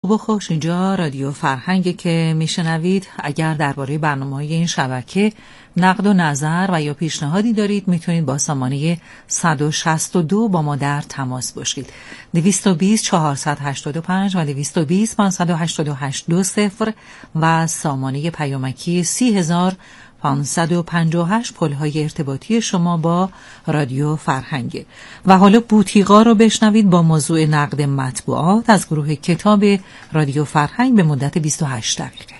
خوب و خوش، اینجا رادیو فرهنگ که میشنوید. اگر درباره برنامه‌های این شبکه نقد و نظر و یا پیشنهادی دارید میتونید با سامانه 162 با ما در تماس باشید. 220 485 و 220 588 20 و سامانه پیامکی 30558 پل‌های ارتباطی شما با رادیو فرهنگ. و حالا بوتیقا رو بشنوید با موضوع نقد مطبوعات از گروه کتاب رادیو فرهنگ به مدت 28 دقیقه.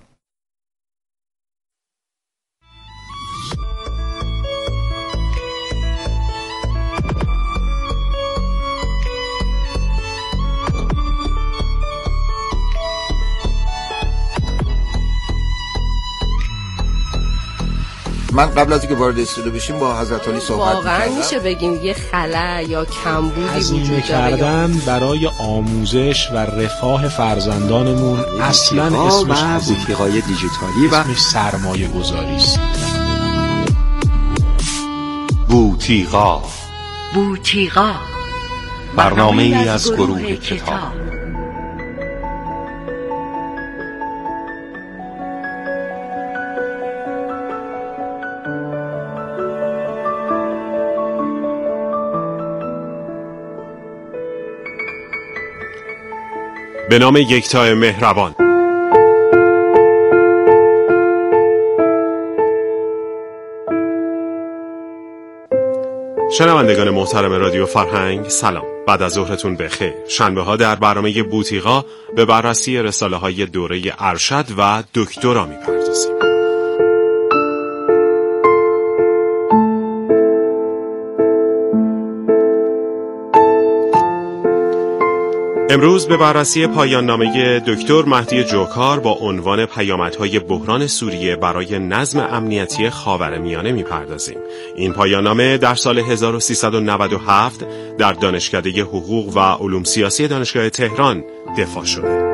من قبل از اینکه وارد استودیو بشیم با حضرت علی صحبت می‌کردم. واقعا میشه بگیم یه خلأ یا کمبودی وجود کردن برای آموزش و رفاه فرزندانمون اصلا اسمش بوتیقای دیجیتالی و اسمش سرمایه گذاری است. بوتیقا برنامه‌ای از گروه کتاب. به نام یکتای مهربان. شنوندگان محترم رادیو فرهنگ، سلام. بعد از ظهرتون بخیر. شنبه ها در برنامه بوتیقا به بررسی رساله های دوره ارشد و دکترا می‌پردازیم. امروز به بررسی پایان نامه دکتر مهدی جوکار با عنوان پیامدهای بحران سوریه برای نظم امنیتی خاورمیانه می‌پردازیم. این پایان نامه در سال 1397 در دانشکده حقوق و علوم سیاسی دانشگاه تهران دفاع شده.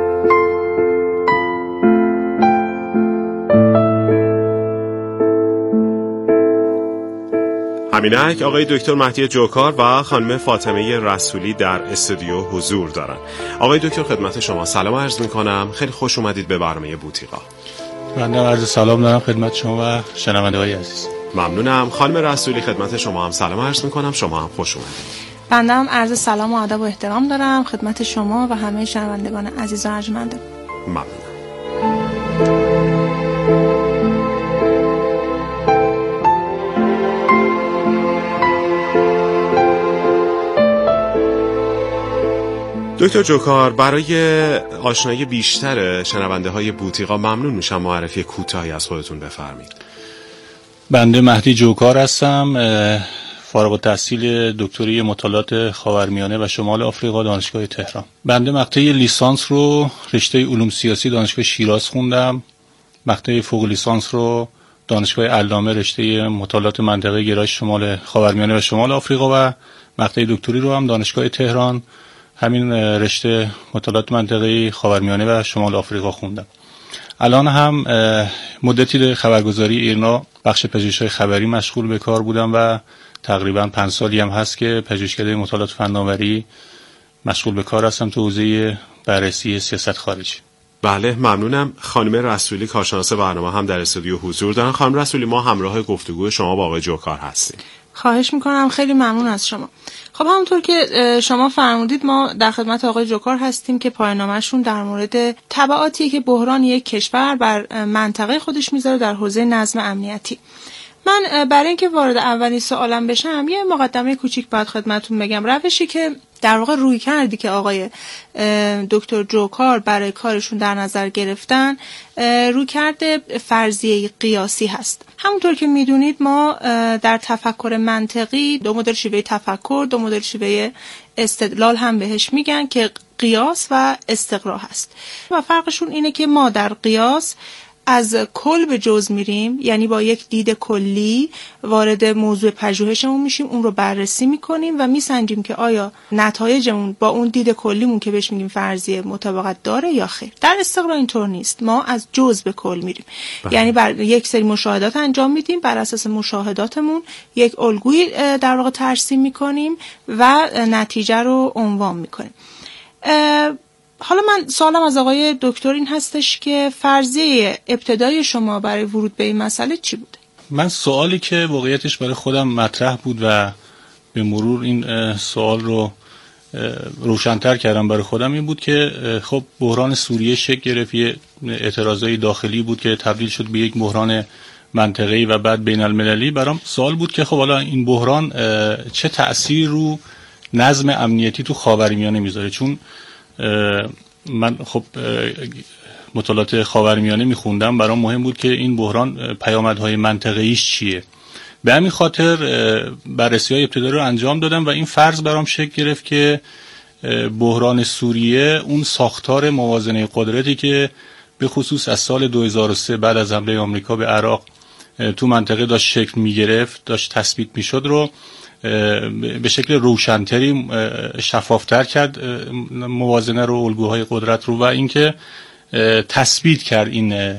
همینک آقای دکتر مهدی جوکار و خانم فاطمه رسولی در استودیو حضور دارن. آقای دکتر خدمت شما سلام عرض میکنم. خیلی خوش اومدید به برنامه بوتیقا. بنده عرض سلام دارم خدمت شما و شنونده‌های عزیز. ممنونم. خانم رسولی خدمت شما هم سلام عرض میکنم. شما هم خوش اومدید. بنده هم عرض سلام و ادب و احترام دارم خدمت شما و همه شنوندگان عزیز و ارجمند. ممنونم. دکتر جوکار، برای آشنایی بیشتر شنونده های بوتیقا ممنون میشم معرفی کوتاهی از خودتون بفرمایید. بنده مهدی جوکار هستم، فارغ التحصیل دکتری مطالعات خاورمیانه و شمال آفریقا دانشگاه تهران. بنده مقطع لیسانس رو رشته علوم سیاسی دانشگاه شیراز خوندم. مقطع فوق لیسانس رو دانشگاه علامه رشته مطالعات منطقه گرایش شمال خاورمیانه و شمال آفریقا و مقطع دکتری رو هم دانشگاه تهران همین رشته مطالعات منطقه خاورمیانه و شمال آفریقا خوندم. الان هم مدتی در خبرگزاری ایرنا بخش پژوهش‌های خبری مشغول به کار بودم و تقریبا 5 سالی هم هست که پژوهشکده مطالعات فناوری مشغول به کار هستم تو حوزه بررسی سیاست خارجی. بله ممنونم. خانم رسولی کارشناس برنامه هم در استودیو حضور دارن. خانم رسولی، ما همراه گفتگو شما با آقای جوکار هستیم. خواهش میکنم، خیلی ممنون از شما. خب همونطور که شما فرمودید ما در خدمت آقای جوکار هستیم که پایان‌نامه‌شون در مورد تبعاتی که بحران یک کشور بر منطقه خودش میذاره در حوزه نظم امنیتی. من برای اینکه وارد اولین سوالم بشم یه مقدمه کوچیک باید خدمتتون بگم. روشی که در واقع روی کردی که آقای دکتر جوکار برای کارشون در نظر گرفتن روی کرده فرضیه قیاسی هست. همونطور که میدونید ما در تفکر منطقی 2 مدل شیوه تفکر، 2 مدل شیوه استدلال هم بهش میگن که قیاس و استقرا هست و فرقشون اینه که ما در قیاس از کل به جز میریم، یعنی با یک دید کلی وارد موضوع پژوهشمون میشیم، اون رو بررسی میکنیم و میسنجیم که آیا نتایجمون با اون دید کلیمون که بهش میگیم فرضیه مطابقت داره یا خیر. در استقرا اینطور نیست، ما از جز به کل میریم. یعنی بر یک سری مشاهدات انجام میدیم، بر اساس مشاهداتمون یک الگویی در واقع ترسیم میکنیم و نتیجه رو عنوان میکنیم. حالا من سوالم از آقای دکتر این هستش که فرضیه ابتدای شما برای ورود به این مسئله چی بوده؟ من سوالی که واقعیتش برای خودم مطرح بود و به مرور این سوال رو روشن‌تر کردم برای خودم این بود که خب بحران سوریه شکل گرفت، یه اعتراضای داخلی بود که تبدیل شد به یک بحران منطقه‌ای و بعد بین المللی. برام سوال بود که خب حالا این بحران چه تأثیر رو نظم امنیتی تو خاورمیانه میذاره، چون من خب مطالعات خاورمیانه میخوندم، برام مهم بود که این بحران پیامدهای منطقه‌ایش چیه. به همین خاطر بررسی‌های ابتدایی رو انجام دادم و این فرض برام شکل گرفت که بحران سوریه اون ساختار موازنه قدرتی که به خصوص از سال 2003 بعد از حمله آمریکا به عراق تو منطقه داشت شکل می‌گرفت، داشت تثبیت می‌شد رو به شکل روشن‌تری شفاف‌تر کرد موازنه رو، الگوهای قدرت رو، و اینکه تثبیت کرد این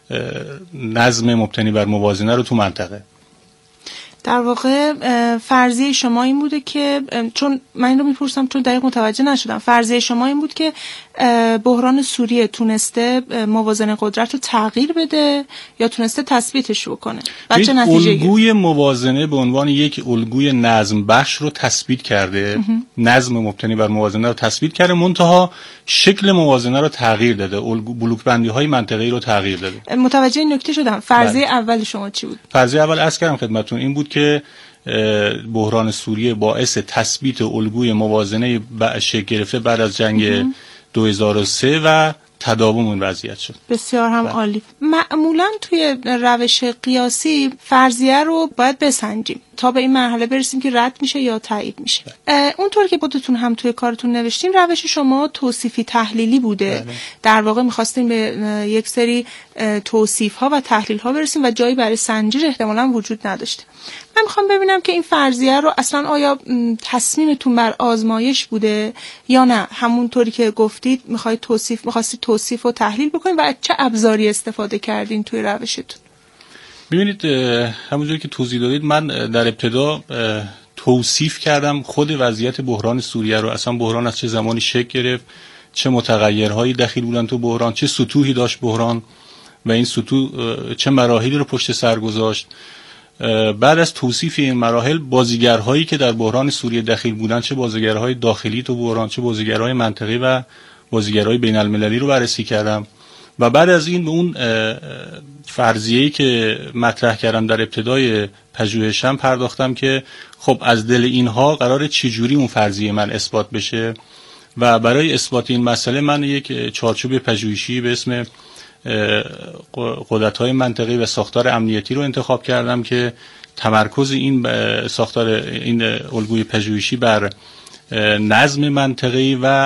نظم مبتنی بر موازنه رو تو منطقه. در واقع فرضیه شما این بوده که، چون من این رو میپرسم چون دقیق متوجه نشدم، فرضیه شما این بود که بحران سوریه تونسته موازنه قدرت رو تغییر بده یا تونسته تثبیتش بکنه و چه نتیجه؟ الگوی موازنه به عنوان یک الگوی نظم بخش رو تثبیت کرده، نظم مبتنی بر موازنه رو تثبیت کرده، منتها شکل موازنه رو تغییر داده، بلوک بندی های منطقه‌ای رو تغییر داده. متوجه این نکته شدم. فرضیه اول شما چی بود؟ فرضیه اول عرض کردم خدمتتون این بود که بحران سوریه باعث تثبیت الگوی موازنه شکل گرفته بعد از جنگ 2003 و تداوم اون وضعیت شد. بسیار هم عالی. معمولا توی روش قیاسی فرضیه رو باید بسنجیم تا به این مرحله برسیم که رد میشه یا تایید میشه. اونطور که خودتون هم توی کارتون نوشتین، روش شما توصیفی تحلیلی بوده. در واقع می‌خواستیم به یک سری توصیف‌ها و تحلیل‌ها برسیم و جایی برای سنجش احتمالاً وجود نداشته. من میخوام ببینم که این فرضیه رو اصلا آیا تصمیمتون بر آزمایش بوده یا نه همونطوری که گفتید می‌خواستید توصیف و تحلیل بکنید و چه ابزاری استفاده کردین توی روشتون؟ ببینید همونجوری که توضیح دادید، من در ابتدا توصیف کردم خود وضعیت بحران سوریه رو، اصلا بحران از چه زمانی شکل گرفت، چه متغیرهایی دخیل بودن تو بحران، چه سطوحی داشت بحران و این سطوح چه مراحلی رو پشت سر گذاشت. بعد از توصیف این مراحل، بازیگرهایی که در بحران سوریه دخیل بودن، چه بازیگرهای داخلی تو بحران، چه بازیگرهای منطقه‌ای و بازیگرهای بین المللی رو بررسی کردم و بعد از این به اون فرضیه‌ای که مطرح کردم در ابتدای پژوهشم پرداختم که خب از دل اینها قراره چجوری اون فرضیه من اثبات بشه و برای اثبات این مسئله من یک چارچوب پژوهشی به اسم قدرت‌های منطقه‌ای و ساختار امنیتی رو انتخاب کردم که تمرکز این ساختار این الگوی پژوهشی بر نظم منطقه‌ای و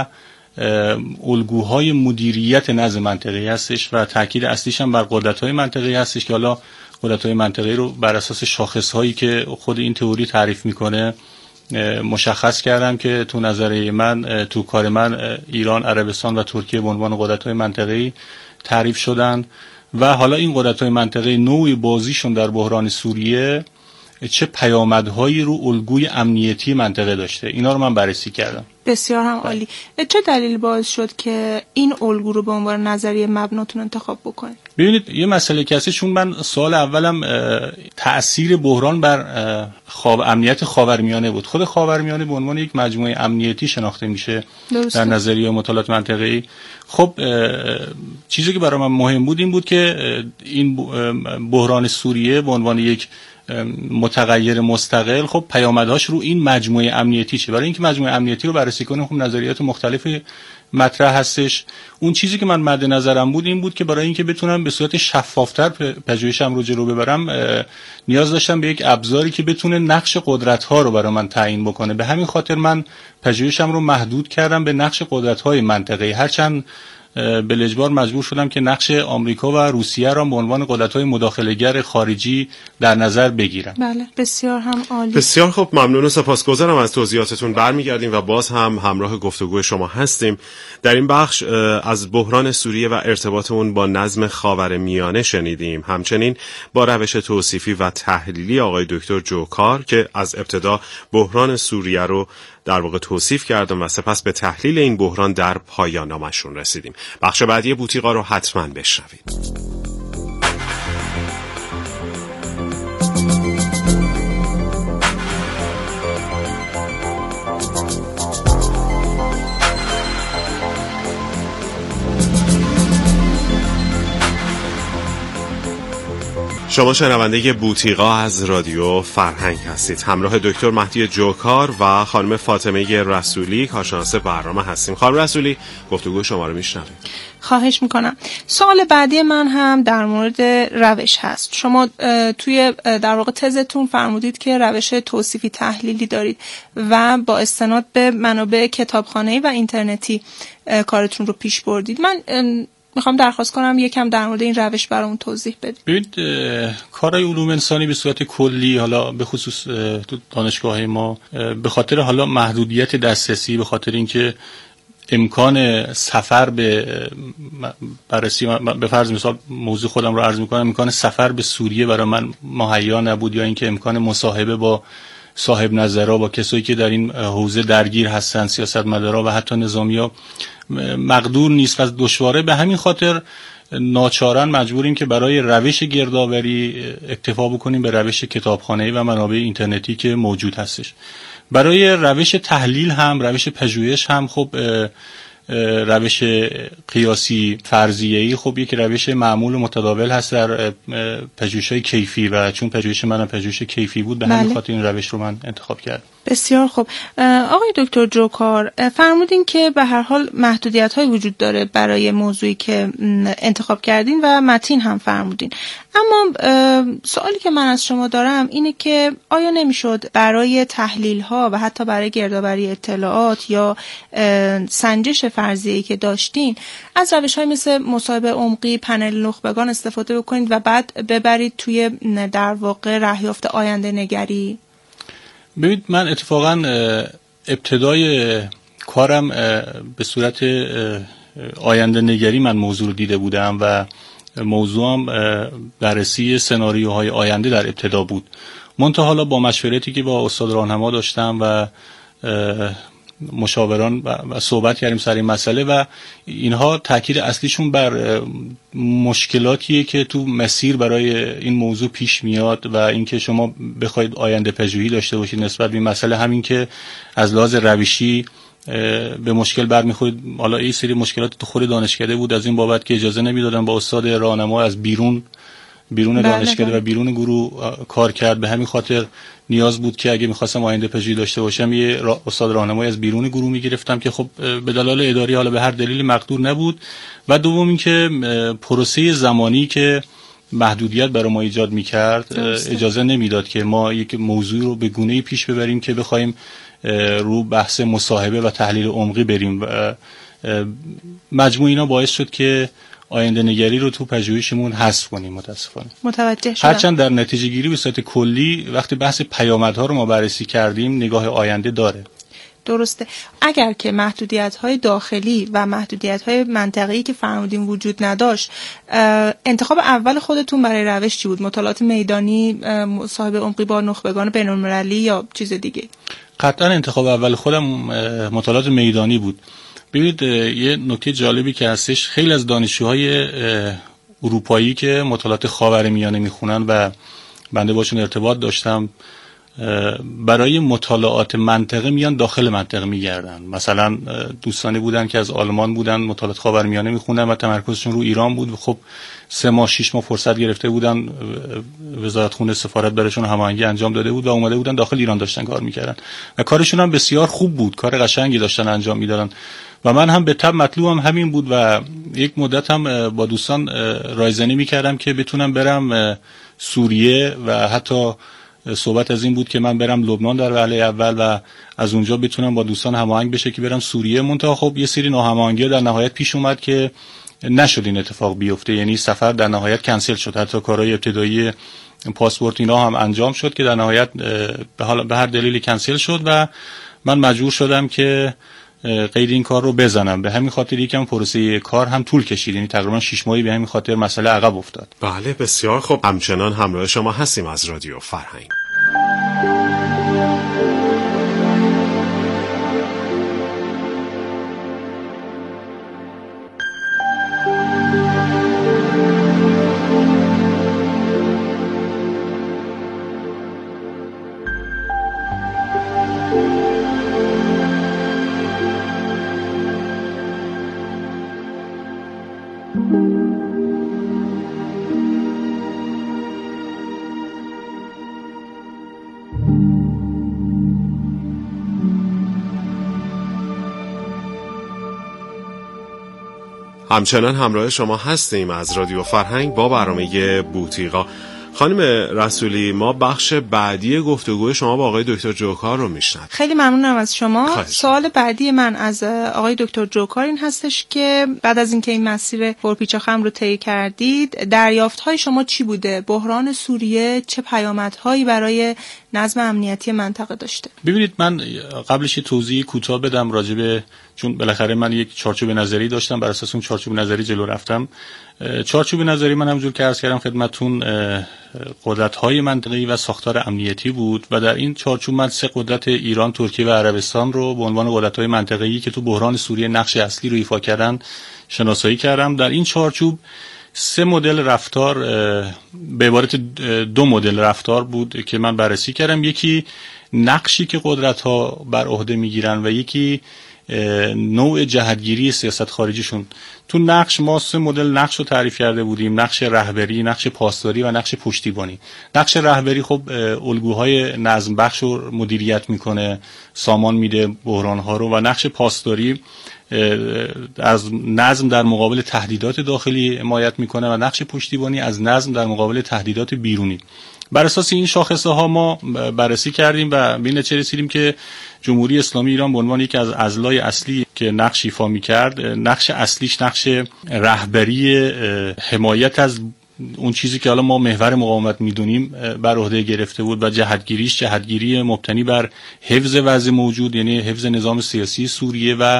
الگوهای مدیریت نظم منطقه‌ای هستش و تاکید اصلیش هم بر قدرت‌های منطقه‌ای هستش که حالا قدرت‌های منطقه‌ای رو بر اساس شاخص‌هایی که خود این تئوری تعریف می‌کنه مشخص کردم که تو نظریه من، تو کار من، ایران، عربستان و ترکیه به عنوان قدرت‌های منطقه‌ای تعریف شدن و حالا این قدرت‌های منطقه‌ای نوعی بازیشون در بحران سوریه چه پیامدهایی رو الگوی امنیتی منطقه داشته، اینا رو من بررسی کردم. بسیار هم عالی. چه دلیل باعث شد که این الگو رو به عنوان نظریه مبناتون انتخاب بکنید؟ ببینید یه مسئله که هست، چون من سوال اولم تأثیر بحران بر امنیت خاورمیانه بود. خود خاورمیانه به عنوان یک مجموعه امنیتی شناخته میشه در نظریه مطالعات منطقه‌ای. خب چیزی که برای من مهم بود این بود که این بحران سوریه به عنوان یک متغیر مستقل خب پیامدهاش رو این مجموعه امنیتی چه. برای اینکه مجموعه امنیتی رو بررسی کنیم خب نظریات مختلفی مطرح هستش. اون چیزی که من مد نظرم بود این بود که برای اینکه بتونم به صورت شفافتر پژوهشم رو جلو ببرم نیاز داشتم به یک ابزاری که بتونه نقش قدرت‌ها رو برای من تعیین بکنه. به همین خاطر من پژوهشم رو محدود کردم به نقش قدرت‌های منطقه‌ای، هرچند به اجبار مجبور شدم که نقش آمریکا و روسیه را به عنوان قدرت‌های مداخله‌گر خارجی در نظر بگیرم. بله، بسیار هم عالی. بسیار خوب، ممنون و سپاسگزارم از توضیحاتتون. برمیگردیم و باز هم همراه گفتگو شما هستیم. در این بخش از بحران سوریه و ارتباط اون با نظم خاورمیانه شنیدیم، همچنین با روش توصیفی و تحلیلی آقای دکتر جوکار که از ابتدا بحران سوریه رو در واقع توصیف کردم و سپس به تحلیل این بحران در پایان نامشون رسیدیم. بخش بعدی بوتیقا رو حتما بشنوید. شما شنونده بوتیقا از رادیو فرهنگ هستید. همراه دکتر مهدی جوکار و خانم فاطمه رسولی کارشناس برنامه هستیم. خانم رسولی، گفتگو شما رو میشنویم. خواهش میکنم. سوال بعدی من هم در مورد روش هست. شما توی در واقع تزتون فرمودید که روش توصیفی تحلیلی دارید و با استناد به منابع کتابخانه‌ای و اینترنتی کارتون رو پیش بردید. من میخوام درخواست کنم یکم در مورد این روش برامون توضیح بدید. ببینید، کارهای علوم انسانی به صورت کلی، حالا به خصوص تو دانشگاه ما، به خاطر حالا محدودیت دسترسی، به خاطر اینکه امکان سفر به بررسی، به فرض مثال موضوع خودم رو عرض میکنم، امکان سفر به سوریه برای من مهیا نبود، یا اینکه امکان مصاحبه با صاحب نظرها، با کسایی که در این حوزه درگیر هستن، سیاستمدارا و حتی نظامیا، مقدور نیست و دشواره. به همین خاطر ناچارن مجبوریم که برای روش گردآوری اکتفا بکنیم به روش کتابخانه‌ای و منابع اینترنتی که موجود هستش. برای روش تحلیل هم، روش پژوهش هم، خب روش قیاسی فرضیه‌ای خب یک روش معمول و متداول هست در پژوهش‌های کیفی و چون پژوهش من پژوهش کیفی بود، به همین خاطر این روش رو من انتخاب کردم. بسیار خوب. آقای دکتر جوکار، فرمودین که به هر حال محدودیت‌های وجود داره برای موضوعی که انتخاب کردین و متین هم فرمودین. اما سوالی که من از شما دارم اینه که آیا نمیشد برای تحلیل‌ها و حتی برای گردآوری اطلاعات یا سنجش فرضیه‌ای که داشتین از روش‌های مثل مصاحبه عمقی، پنل نخبگان استفاده بکنید و بعد ببرید توی در واقع راهیافت آینده نگری؟ ببینید، من اتفاقا ابتدای کارم به صورت آینده نگری من موضوع رو دیده بودم و موضوعم بررسی سناریوهای آینده در ابتدا بود. منتها حالا با مشورتی که با استاد راهنما داشتم و مشاوران و صحبت کردیم سر این مسئله و اینها تاکید اصلیشون بر مشکلاتیه که تو مسیر برای این موضوع پیش میاد و اینکه شما بخواید آینده پژوهی داشته باشید نسبت به این مسئله، همین که از لحاظ روشی به مشکل برمیخورید. حالا این سری مشکلات تو خود دانشکده بود، از این بابت که اجازه نمیدادن با استاد راهنما از بیرون دانشکده و بیرون گروه کار کرد. به همین خاطر نیاز بود که اگه می‌خواستم آینده پژوهی داشته باشم یه استاد راهنمایی از بیرون گروه می‌گرفتم که خب به دلایل اداری حالا به هر دلیلی مقدور نبود. و دوم اینکه پروسه زمانی که محدودیت برای ما ایجاد می‌کرد اجازه نمیداد که ما یک موضوع رو به گونه‌ای پیش ببریم که بخوایم رو بحث مصاحبه و تحلیل عمقی بریم. مجموع اینا باعث شد که آینده نگری رو تو پژوهشمون حذف کنیم. متاسفانه متوجه شدم. هرچند در نتیجه گیری به صورت کلی وقتی بحث پیامدها رو ما بررسی کردیم نگاه آینده داره. درسته. اگر که محدودیت‌های داخلی و محدودیت‌های منطقه‌ای که فرمودیم وجود نداشت، انتخاب اول خودتون برای روش چی بود؟ مطالعات میدانی، مصاحبه عمقی با نخبگان بین‌المللی یا چیز دیگه؟ قطعا انتخاب اول خودم مطالعات میدانی بود. ببینید، یه نکته جالبی که هستش، خیلی از دانشجوهای اروپایی که مطالعات خاورمیانه میخونن و بنده باشون ارتباط داشتم، برای مطالعات منطقه میان داخل منطقه میگردن. مثلا دوستانی بودن که از آلمان بودن، مطالعات خاورمیانه میخوندن و تمرکزشون رو ایران بود. خب 3 ماه 6 ماه فرصت گرفته بودن، وزارتخونه سفارت براشون هماهنگی انجام داده بود و اومده بودن داخل ایران داشتن کار میکردن و کارشون هم بسیار خوب بود، کار قشنگی داشتن انجام میدادن و من هم به تبع مطلوبم همین بود و یک مدت هم با دوستان رایزنی میکردم که بتونم برم سوریه و حتی صحبت از این بود که من برم لبنان در وهله اول و از اونجا بتونم با دوستان هماهنگ بشه که برم سوریه. منتها خب یه سری ناهماهنگی در نهایت پیش اومد که نشد این اتفاق بیفته، یعنی سفر در نهایت کنسل شد. حتی کارهای ابتدایی پاسپورت اینا هم انجام شد که در نهایت به هر دلیلی کنسل شد و من مجبور شدم که قید این کار رو بزنم. به همین خاطر یکم پروسه کار هم طول کشید، یعنی تقریبا 6 ماهی به همین خاطر مسئله عقب افتاد. بله بسیار خوب. همچنان همراه شما هستیم از رادیو فرهنگ. همچنان همراه شما هستیم از رادیو فرهنگ با برنامه بوتیقا. خانم رسولی، ما بخش بعدی گفتگوی شما با آقای دکتر جوکار رو میشنویم. خیلی ممنونم از شما. سوال بعدی من از آقای دکتر جوکار این هستش که بعد از اینکه این مسیر پرپیچ و خم رو طی کردید، دریافت‌های شما چی بوده؟ بحران سوریه چه پیامدهایی برای نظم امنیتی منطقه داشته؟ ببینید، من قبلش توضیح کوتاه بدم راجبه، چون بالاخره من یک چارچوب نظری داشتم، بر اساس اون چارچوب نظری جلو رفتم. چارچوب نظری من همونجور که عرض کردم خدمتتون قدرت‌های منطقه‌ای و ساختار امنیتی بود و در این چارچوب من 3 قدرت ایران، ترکیه و عربستان رو به عنوان قدرت‌های منطقه‌ای که تو بحران سوریه نقش اصلی رو ایفا کردن شناسایی کردم. در این چارچوب 3 مدل رفتار، به عبارت 2 مدل رفتار بود که من بررسی کردم. یکی نقشی که قدرت‌ها بر عهده می‌گیرن و یکی نوع جهتگیری سیاست خارجیشون. تو نقش ما 3 مدل نقش رو تعریف کرده بودیم: نقش رهبری، نقش پاسداری و نقش پشتیبانی. نقش رهبری خب الگوهای نظم بخش رو مدیریت میکنه، سامان میده بحران‌ها رو، و نقش پاسداری از نظم در مقابل تهدیدات داخلی حمایت میکنه و نقش پشتیبانی از نظم در مقابل تهدیدات بیرونی. بر اساس این شاخصه ها ما بررسی کردیم و به نتیجه رسیدیم که جمهوری اسلامی ایران به عنوان یکی از اضلاع اصلی که نقش ایفا می‌کرد، نقش اصلیش نقش رهبری، حمایت از اون چیزی که حالا ما محور مقاومت میدونیم بر عهده گرفته بود و جهتگیری مبتنی بر حفظ وضع موجود، یعنی حفظ نظام سیاسی سوریه و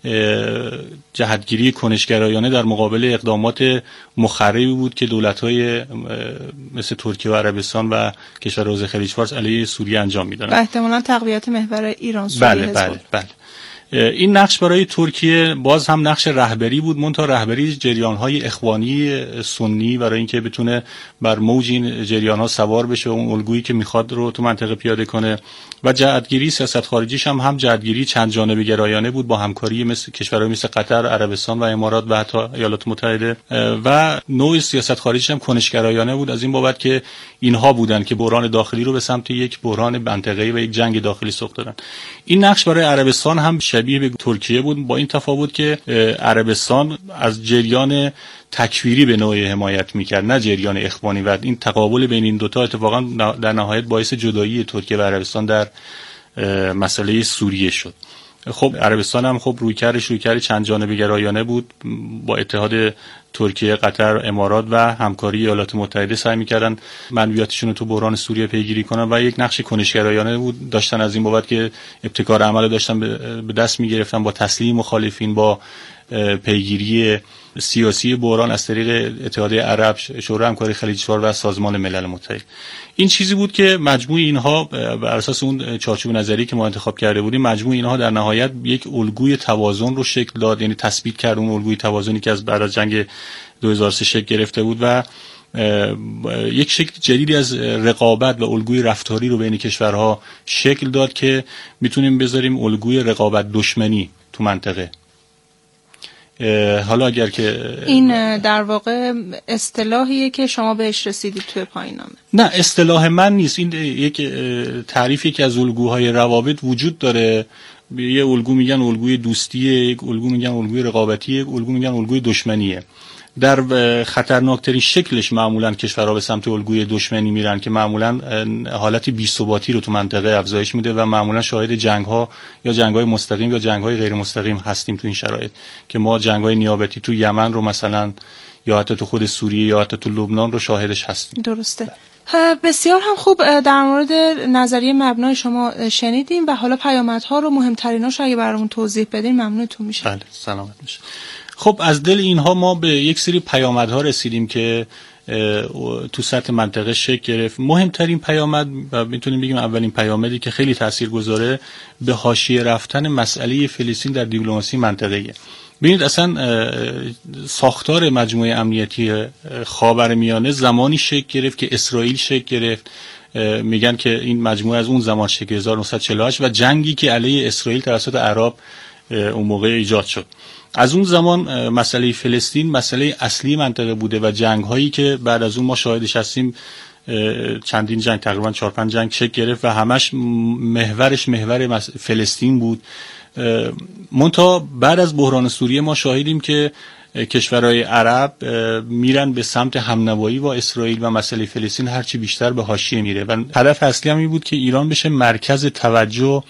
جهتگیری کنشگرایانه در مقابل اقدامات مخربی بود که دولت‌های مثل ترکیه و عربستان و کشورهای حوزه خلیج فارس علیه سوریه انجام می‌دادند. و احتمالاً تقویت محور ایران سوریه. بله. این نقش برای ترکیه باز هم نقش رهبری بود، منتها رهبری جریان‌های اخوانی سنی، برای اینکه بتونه بر موج این جریان‌ها سوار بشه، اون الگویی که میخواد رو تو منطقه پیاده کنه. و جهتگیری سیاست خارجیش هم جهتگیری چند جانبه گرایانه بود با همکاری مثل کشورهای مثل قطر، عربستان و امارات و حتی ایالات متحده، و نوع سیاست خارجیش هم کنشگرایانه بود، از این بابت که اینها بودن که بحران داخلی رو به سمت یک بحران منطقه‌ای و یک جنگ داخلی سوق دادن. این نقش برای عربستان هم شبیه به ترکیه بود، با این تفاوت که عربستان از جریان تکفیری به نوعی حمایت میکرد، نه جریان اخوانی، و این تقابل بین این دوتا اتفاقا در نهایت باعث جدایی ترکیه و عربستان در مسئله سوریه شد. خب عربستان هم خب رویکرد چند جانبه گرایانه بود، با اتحاد ترکیه، قطر، امارات و همکاری ایالات متحده سعی می‌کردن منویاتشون رو تو بحران سوریه پیگیری کنن و یک نقش کنشگرایانه بود داشتن، از این بابت که ابتکار عمل داشتن به دست می‌گرفتن با تسلیم مخالفین، با پیگیری سیاسی بحران از طریق اتحادیه عرب، شورای همکاری خلیج فارس و سازمان ملل متحد. این چیزی بود که مجموع اینها بر اساس اون چارچوب نظری که ما انتخاب کرده بودیم، مجموع اینها در نهایت یک الگوی توازن رو شکل داد، یعنی تثبیت کرد اون الگوی توازنی که از بعد از جنگ 2003 شکل گرفته بود و یک شکل جدیدی از رقابت و الگوی رفتاری رو بین کشورها شکل داد که میتونیم بذاریم الگوی رقابت دشمنی تو منطقه. حالا اگر که این در واقع اصطلاحیه که شما بهش رسیدید توی پایان‌نامه؟ نه، اصطلاح من نیست، این یک تعریفی که از الگوهای روابط وجود داره. یه الگو میگن الگوی دوستیه، یک الگو میگن الگوی رقابتیه، یک الگو میگن الگوی دشمنیه. در خطرناکترین شکلش معمولا کشورها به سمت الگوی دشمنی میرن که معمولا حالت بی‌ثباتی رو تو منطقه افزایش میده و معمولا شاهد جنگ‌ها یا جنگ‌های مستقیم یا جنگ‌های غیر مستقیم هستیم تو این شرایط، که ما جنگ‌های نیابتی تو یمن رو مثلا یا حتی تو خود سوریه یا حتی تو لبنان رو شاهدش هستیم. درسته. بسیار هم خوب، در مورد نظریه مبنای شما شنیدیم و حالا پیامدها رو، مهمتریناش اگه برامون توضیح بدین ممنونتون میشه. بله، سلامت میشه. خب از دل اینها ما به یک سری پیامدها رسیدیم که تو سطح منطقه شکل گرفت. مهمترین پیامد و میتونیم بگیم اولین پیامدی که خیلی تاثیرگذاره، به حاشیه رفتن مسئله فلسطین در دیپلماسی منطقه‌ایه. ببینید اصلا ساختار مجموعه امنیتی خاورمیانه زمانی شکل گرفت که اسرائیل شکل گرفت. میگن که این مجموعه از اون زمان شکل 1948 و جنگی که علیه اسرائیل توسط عرب اون موقع ایجاد شد. از اون زمان مسئله فلسطین مسئله اصلی منطقه بوده و جنگ‌هایی که بعد از اون ما شاهدش هستیم، چندین جنگ، تقریبا 4-5 جنگ شکل گرفت و همش محور فلسطین بود. منتها بعد از بحران سوریه ما شاهدیم که کشورهای عرب میرن به سمت همنوایی با اسرائیل و مسئله فلسطین هرچی بیشتر به حاشیه میره و هدف اصلی هم این بود که ایران بشه مرکز توجه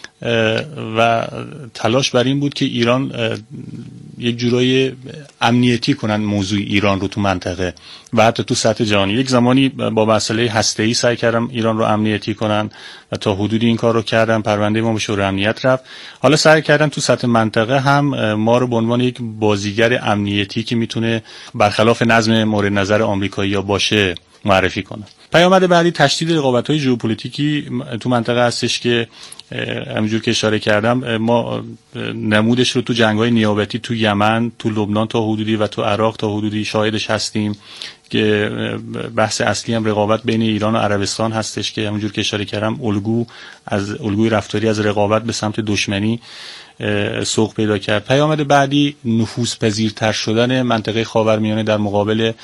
و تلاش بر این بود که ایران یک جورای امنیتی کنن موضوع ایران رو تو منطقه و حتی تو سطح جهانی. یک زمانی با مسئله هسته‌ای سعی کردن ایران رو امنیتی کنن و تا حدودی این کار رو کردن، پرونده ما به شورای امنیت رفت. حالا سعی کردن تو سطح منطقه هم ما رو به عنوان یک بازیگر امنیتی که میتونه برخلاف نظم مورد نظر آمریکایی‌ها باشه معرفی کنن. پیامد بعدی تشدید رقابت‌های ژئوپلیتیکی تو منطقه هستش که همونجور که اشاره کردم ما نمودش رو تو جنگ‌های نیابتی تو یمن، تو لبنان تا حدودی و تو عراق تا حدودی شاهدش هستیم که بحث اصلی هم رقابت بین ایران و عربستان هستش که همونجور که اشاره کردم الگوی رفتاری از رقابت به سمت دشمنی سوق پیدا کرد. پیامد بعدی نفوذپذیرتر شدن منطقه خاورمیانه در مقابل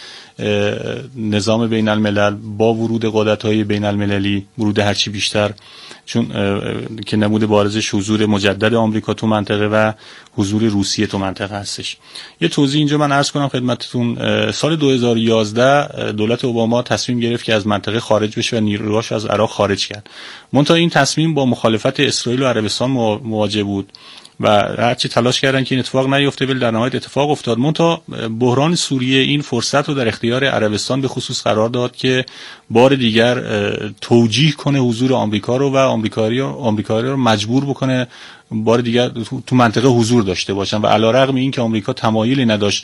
نظام بین الملل با ورود قدرت‌های بین المللی، ورود هرچی بیشتر، چون که نمود بارزش حضور مجدد آمریکا تو منطقه و حضور روسیه تو منطقه هستش. یه توضیح اینجا من عرض کنم خدمتتون. سال 2011 دولت اوباما تصمیم گرفت که از منطقه خارج بشه و نیروهاش از عراق خارج کرد. منتها این تصمیم با مخالفت اسرائیل و عربستان مواجه بود و هرچی تلاش کردن که این اتفاق نیفته ولی در نهایت اتفاق افتاد. منتها بحران سوریه این فرصت رو در اختیار عربستان به خصوص قرار داد که بار دیگر توجیه کنه حضور آمریکا رو و آمریکایی رو مجبور بکنه بار دیگر تو منطقه حضور داشته باشن و علیرغم این که آمریکا تمایلی نداشت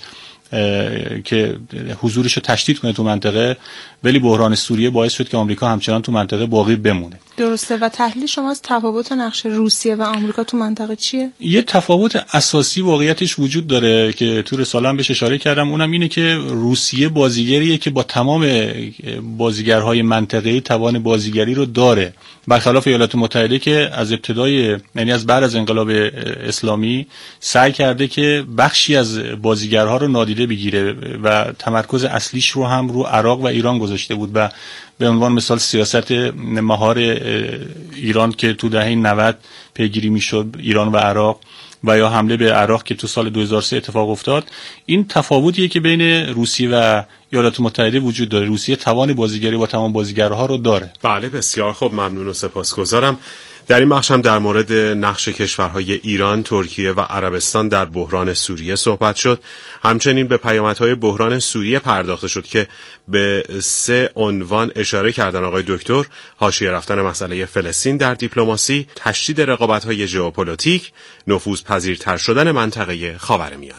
که حضورش رو تشدید کنه تو منطقه، ولی بحران سوریه باعث شد که آمریکا همچنان تو منطقه باقی بمونه. درسته. و تحلیل شما از تفاوت نقش روسیه و آمریکا تو منطقه چیه؟ یه تفاوت اساسی واقعیتش وجود داره که تو رساله هم بهش اشاره کردم، اونم اینه که روسیه بازیگریه که با تمام بازیگرهای منطقه‌ای توان بازیگری رو داره، برخلاف ایالات متحده که از ابتدای، یعنی از بعد از انقلاب اسلامی سعی کرده که بخشی از بازیگرها رو نادیده بگیره و تمرکز اصلیش رو هم رو عراق و ایران گذاشته بود و به عنوان مثال سیاست مهار ایران که تو دهه 90 پیگیری میشد، ایران و عراق، و یا حمله به عراق که تو سال 2003 اتفاق افتاد. این تفاوتیه که بین روسیه و ایالات متحده وجود داره. روسیه توان بازیگری با تمام بازیگرها رو داره. بله، بسیار خوب، ممنون و سپاسگزارم. در این بخش هم در مورد نقش کشورهای ایران، ترکیه و عربستان در بحران سوریه صحبت شد. همچنین به پیامدهای بحران سوریه پرداخته شد که به 3 عنوان اشاره کردن آقای دکتر: حاشیه رفتن مسئله فلسطین در دیپلماسی، تشدید رقابت‌های ژئوپلیتیک، نفوذپذیرتر شدن منطقه خاورمیانه.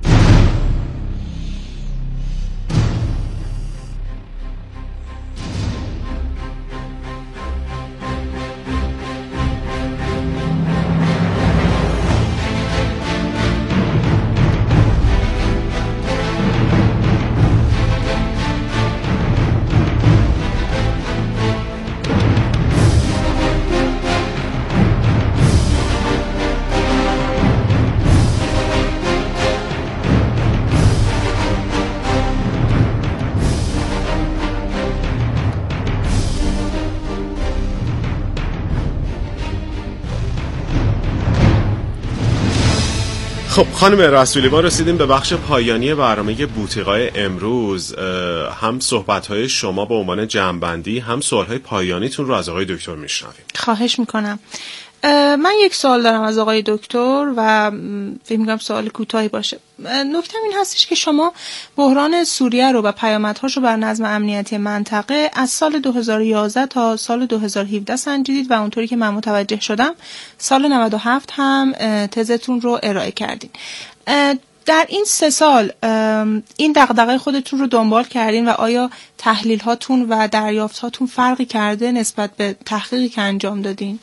خب خانم رسولی، ما رسیدیم به بخش پایانی برنامه بوتیقای امروز. هم صحبت‌های شما به عنوان جمع‌بندی، هم سوال‌های پایانیتون رو از آقای دکتر میشنویم. خواهش میکنم. من یک سوال دارم از آقای دکتر و فکر می‌کنم سوال کوتاهی باشه. نکته این هستش که شما بحران سوریه رو و پیامدهاش رو بر نظم امنیتی منطقه از سال 2011 تا سال 2017 سنجیدید و اونطوری که من متوجه شدم سال 97 هم تزتون رو ارائه کردین. در این 3 سال این دغدغه خودتون رو دنبال کردین و آیا تحلیل هاتون و دریافت هاتون فرقی کرده نسبت به تحقیقی که انجام دادین؟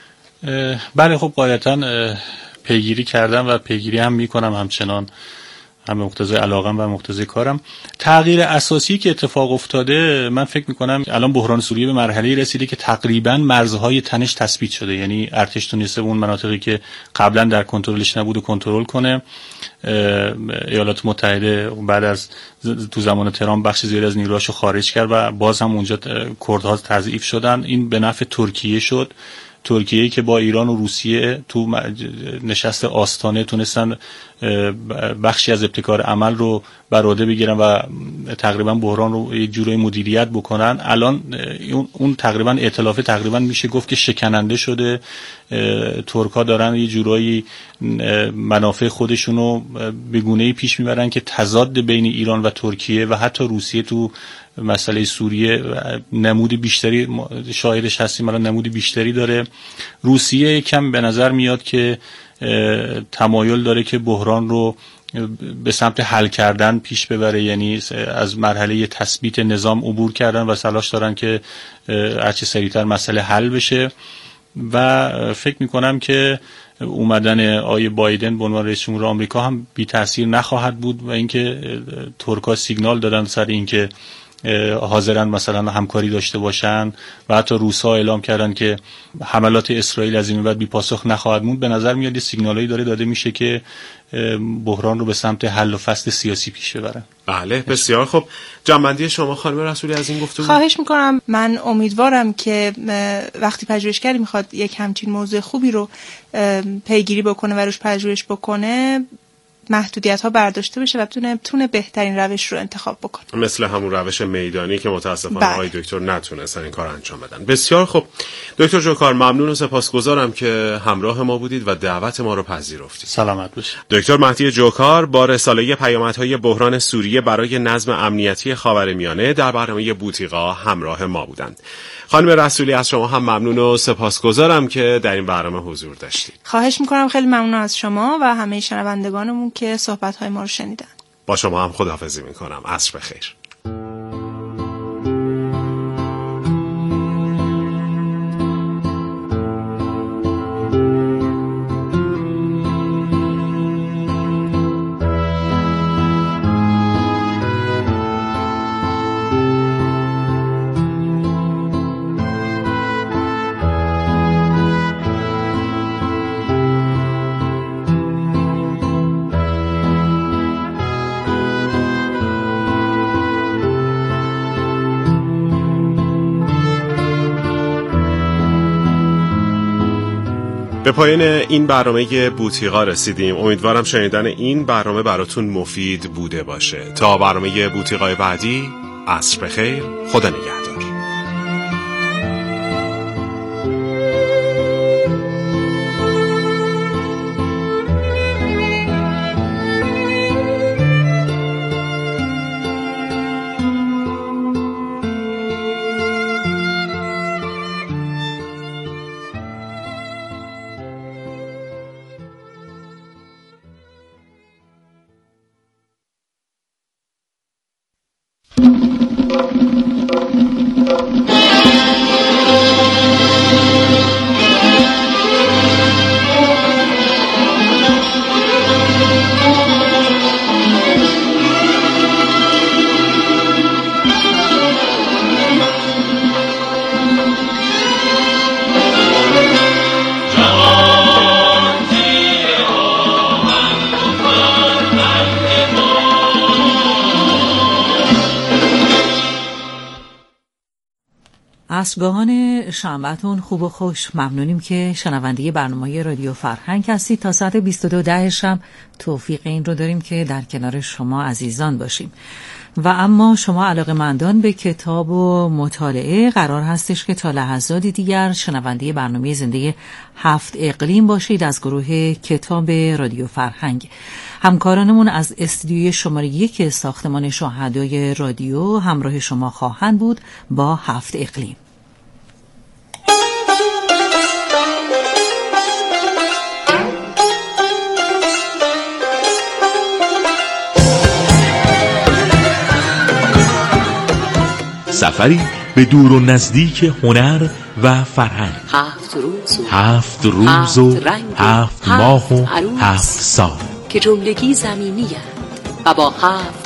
بله، خب قاعدتاً پیگیری کردم و پیگیری هم میکنم همچنان هم به مقتضای علاقم و مقتضای کارم. تغییر اساسی که اتفاق افتاده، من فکر میکنم الان بحران سوریه به مرحله رسیده که تقریبا مرزهای تنش تثبیت شده، یعنی ارتش تونسته اون مناطقی که قبلا در کنترلش نبود کنترل کنه. ایالات متحده بعد از تو زمان ترامپ بخش زیادی از نیروهاشو خارج کرد و باز هم اونجا کردها تضعیف شدن. این به نفع ترکیه شد. ترکیه که با ایران و روسیه تو نشست آستانه تونستن بخشی از ابتکار عمل رو بر عهده بگیرن و تقریبا بحران رو یه جورایی مدیریت بکنن. الان اون تقریبا ائتلاف تقریبا میشه گفت که شکننده شده. ترک‌ها دارن یه جورایی منافع خودشونو به گونه‌ای پیش میبرن که تضاد بین ایران و ترکیه و حتی روسیه تو مسئله سوریه نمود بیشتری شاهدش هستیم. الان نمود بیشتری داره. روسیه یکم به نظر میاد که تمایل داره که بحران رو به سمت حل کردن پیش ببره، یعنی از مرحله تثبیت نظام عبور کردن و تلاش دارن که هرچه سریعتر مسئله حل بشه. و فکر میکنم که اومدن آقای بایدن به عنوان رئیس جمهور آمریکا هم بی تاثیر نخواهد بود و اینکه ترک‌ها سیگنال دادن سر اینکه حاضرن مثلا همکاری داشته باشن و حتی روس‌ها اعلام کردن که حملات اسرائیل از این به بعد بی پاسخ نخواهد موند. به نظر میاد سیگنالایی داره داده میشه که بحران رو به سمت حل و فصل سیاسی پیش ببرن. بله بسیار خوب. جنبندی شما خانم رسولی از این گفتگو؟ خواهش میکنم. من امیدوارم که وقتی پژوهشگری میخواد یک همچین موضوع خوبی رو پیگیری بکنه و روش پژوهش بکنه، محدودیت ها برداشته بشه و بتونه بهترین روش رو انتخاب بکنه، مثل همون روش میدانی که متاسفانه آقای دکتر نتونستن این کار انجام بدن. بسیار خوب دکتر جوکار، ممنون و سپاسگزارم که همراه ما بودید و دعوت ما رو پذیرفتید. سلامت باشید. دکتر مهدی جوکار با رساله پیامدهای بحران سوریه برای نظم امنیتی خاورمیانه در برنامه بوتیقا همراه ما بودند. خانم رسولی از شما هم ممنون و سپاسگزارم که در این برنامه حضور داشتید. خواهش میکنم. خیلی ممنون از شما و همه شنوندگانمون که صحبت‌های ما رو شنیدن. با شما هم خداحافظی میکنم. عصر بخیر. به پایان این برنامه بوتیقا رسیدیم. امیدوارم شنیدن این برنامه براتون مفید بوده باشه. تا برنامه بوتیقای بعدی، عصر بخیر. خدا نگهدار. عصرگاهان شنبه‌تون خوب و خوش. ممنونیم که شنونده برنامه رادیو فرهنگ هستید. تا ساعت 22 شب توفیق این رو داریم که در کنار شما عزیزان باشیم. و اما شما علاقه‌مندان به کتاب و مطالعه، قرار هستش که تا لحظاتی دیگر شنونده برنامه زنده 7 اقلیم باشید از گروه کتاب رادیو فرهنگ. همکارانمون از استودیوی شماره 1 ساختمان شهدای رادیو همراه شما خواهند بود با 7 اقلیم. سفری به دور و نزدیک هنر و فرهنگ. 7 روز و 7 ماه و 7 سال که جملگی زمینی هست. و با 7